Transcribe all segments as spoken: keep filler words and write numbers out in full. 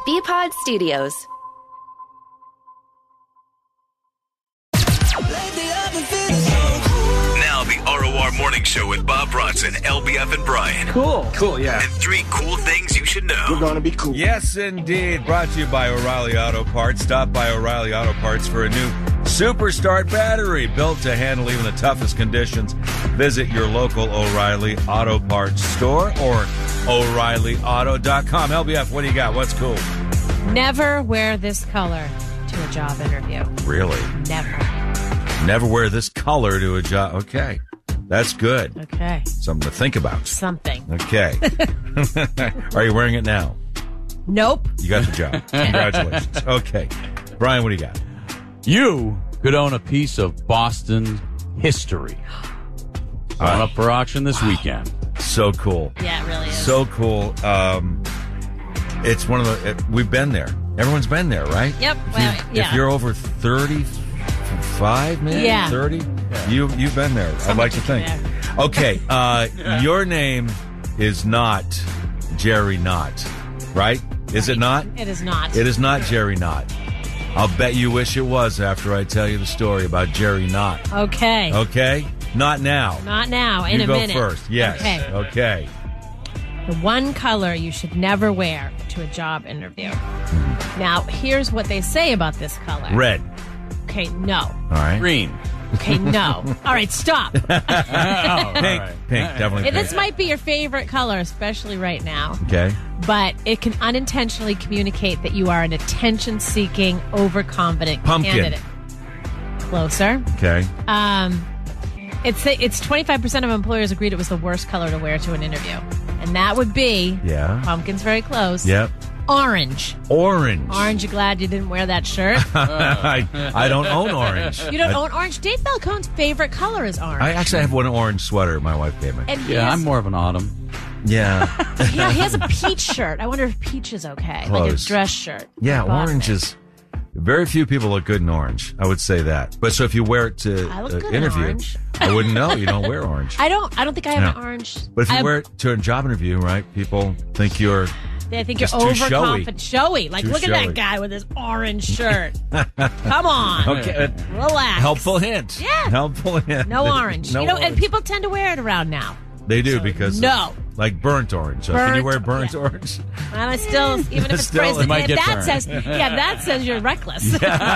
B-Pod Studios. Now the R O R Morning Show with Bob Bronson, L B F and Brian. Cool. Cool, yeah. And three cool things you should know. We're going to be cool. Yes, indeed. Brought to you by O'Reilly Auto Parts. Stop by O'Reilly Auto Parts for a new Super Start battery built to handle even the toughest conditions. Visit your local O'Reilly Auto Parts store or O'Reilly Auto dot com. L B F, what do you got? What's cool? Never wear this color to a job interview. Really? Never. Never wear this color to a job. Okay. That's good. Okay. Something to think about. Something. Okay. Are you wearing it now? Nope. You got the job. Congratulations. Okay. Brian, what do you got? You could own a piece of Boston history. Going up for auction this weekend. So cool. Yeah, it really is. So cool. Um, it's one of the, it, we've been there. Everyone's been there, right? Yep. If, Well, you, yeah. if you're over thirty-five, maybe? Yeah. thirty? Yeah. You, you've been there, I'd like to think. there. Okay. Uh, your name is not Jerry Knott, right? Is it not? It is not. It is not Jerry Knott. I'll bet you wish it was after I tell you the story about Jerry Knott. Okay. Okay? Not now. Not now. In you a go minute. first. Yes. Okay. Okay. The one color you should never wear to a job interview. Now, here's what they say about this color. Red. Okay, no. All right. Green. Okay, no. All right, stop. Oh, Pink. right. Pink. Definitely pink. This might be your favorite color, especially right now. Okay. But it can unintentionally communicate that you are an attention-seeking, overconfident Pumpkin. candidate. Closer. Okay. Um, it's it's twenty-five percent of employers agreed it was the worst color to wear to an interview. And that would be, Yeah. pumpkin's very close, Yep. orange. Orange. Orange, you glad you didn't wear that shirt? I, I don't own orange. You don't I, own orange? Dave Falcone's favorite color is orange. I actually have one orange sweater my wife gave me. and he Yeah, has, I'm more of an autumn. Yeah. yeah, he has a peach shirt. I wonder if peach is okay. Like a Close. dress shirt. Yeah, I bought orange it. is... Very few people look good in orange. I would say that. But so if you wear it to I look uh, good in interview, orange. I wouldn't know. You don't wear orange. I don't I don't think I have No. an orange. But if you I, wear it to a job interview, right, people think you're... I think you're just too showy. overconfident. Showy. Like, Too look at showy. that guy with his orange shirt. Come on. Okay. Relax. Helpful hint. Yeah. Helpful hint. No orange. No you know, and orange. people tend to wear it around now. They do because... no. Like burnt orange. So can you Burnt- wear burnt yeah. orange? And I still, even if it's Still, phrased, it might if get that burned. says, yeah, that says you're reckless.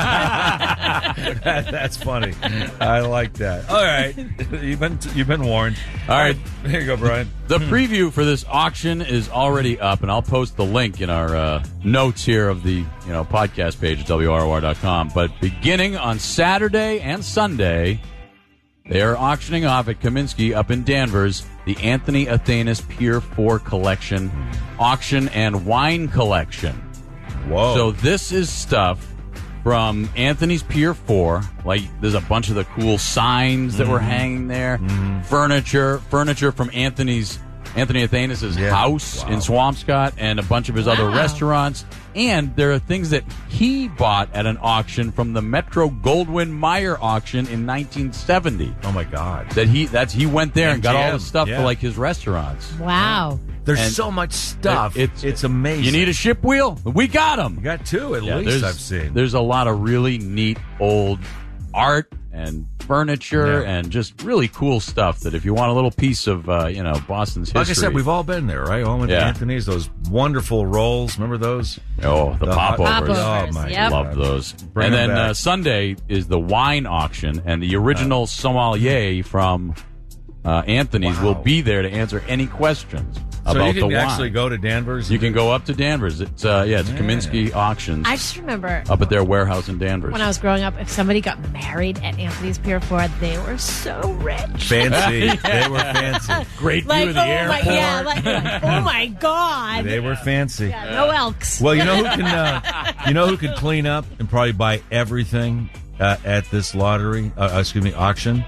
That- that's funny. I like that. All right, you've been you've been warned. All right. here you go, Brian. The preview for this auction is already up, and I'll post the link in our uh, notes here of the you know podcast page at W R O R dot com. But beginning on Saturday and Sunday, they are auctioning off at Kaminsky up in Danvers the Anthony Athanas Pier four Collection auction and wine collection. Whoa. So this is stuff from Anthony's Pier four. Like, there's a bunch of the cool signs that were hanging there. Furniture, furniture from Anthony's Anthony Athanas' Yeah. house Wow. in Swampscott and a bunch of his other Wow. restaurants. And there are things that he bought at an auction from the Metro Goldwyn Mayer auction in nineteen seventy. Oh my God. That he that's he went there and, And got all the Jim, stuff yeah. for like his restaurants. Wow. There's And so much stuff. It- It's, it's- amazing. You need a ship wheel? We got them. You got two at Yeah, least. there's, I've seen. There's a lot of really neat old art and furniture Yeah. and just really cool stuff that if you want a little piece of, uh, you know, Boston's history. Like I said, we've all been there, right? All went to Yeah. Anthony's. Those wonderful rolls. Remember those? Oh, the, The hot- popovers. Popovers, Oh my yep. Love those. Bring and them then back. uh, Sunday is the wine auction, and the original sommelier from uh, Anthony's Wow. will be there to answer any questions So about you the can wine. actually go to Danvers. you can go up to Danvers. It's uh, yeah, it's Yeah. Kaminsky Auctions I just remember up at their warehouse in Danvers. when I was growing up, if somebody got married at Anthony's Pier four, they were so rich. fancy. They were fancy. Great view Like, of oh the airport. my, yeah, like, like, oh my God. They were fancy. Yeah, no Elks. Well, you know who can uh, you know who could clean up and probably buy everything uh, at this lottery? Uh, excuse me, auction.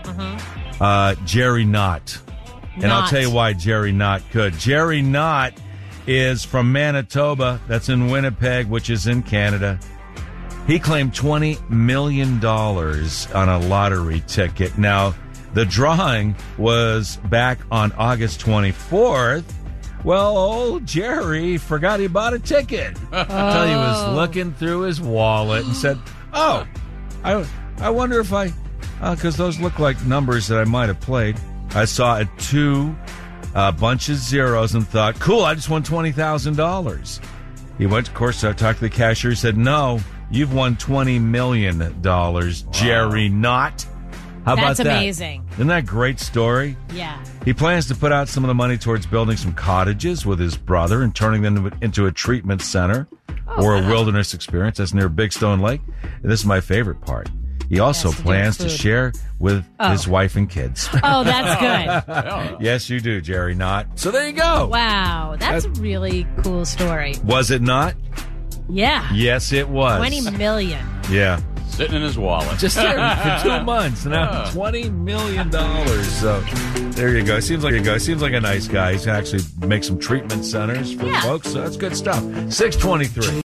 Uh, Jerry Knott, and I'll Knott. tell you why Jerry Knott could. Jerry Knott is from Manitoba. That's in Winnipeg, which is in Canada. He claimed twenty million dollars on a lottery ticket. Now, the drawing was back on August twenty-fourth. Well, old Jerry forgot he bought a ticket. Until he was looking through his wallet and said, oh, I, I wonder if I, because uh, those look like numbers that I might have played. I saw a two, a bunch of zeros and thought, cool, I just won twenty thousand dollars. He went, of course, I talked to the cashier. He said, no, you've won twenty million dollars, wow. Jerry Not. How That's about that? amazing. Isn't that a great story? Yeah. He plans to put out some of the money towards building some cottages with his brother and turning them into a treatment center oh, or a wow. wilderness experience. That's near Big Stone Lake. And this is my favorite part. He also yes, to plans to share with oh. his wife and kids. Oh, that's good. Yes, you do, Jerry Not. So there you go. Wow. That's, that's a really cool story. Was it not? Yeah. Yes, it was. twenty million. Yeah. Sitting in his wallet. Just there for two months. Now twenty million dollars. So there you go. Seems like you go. Seems like a nice guy. He's going to actually make some treatment centers for yeah. folks. So that's good stuff. six twenty-three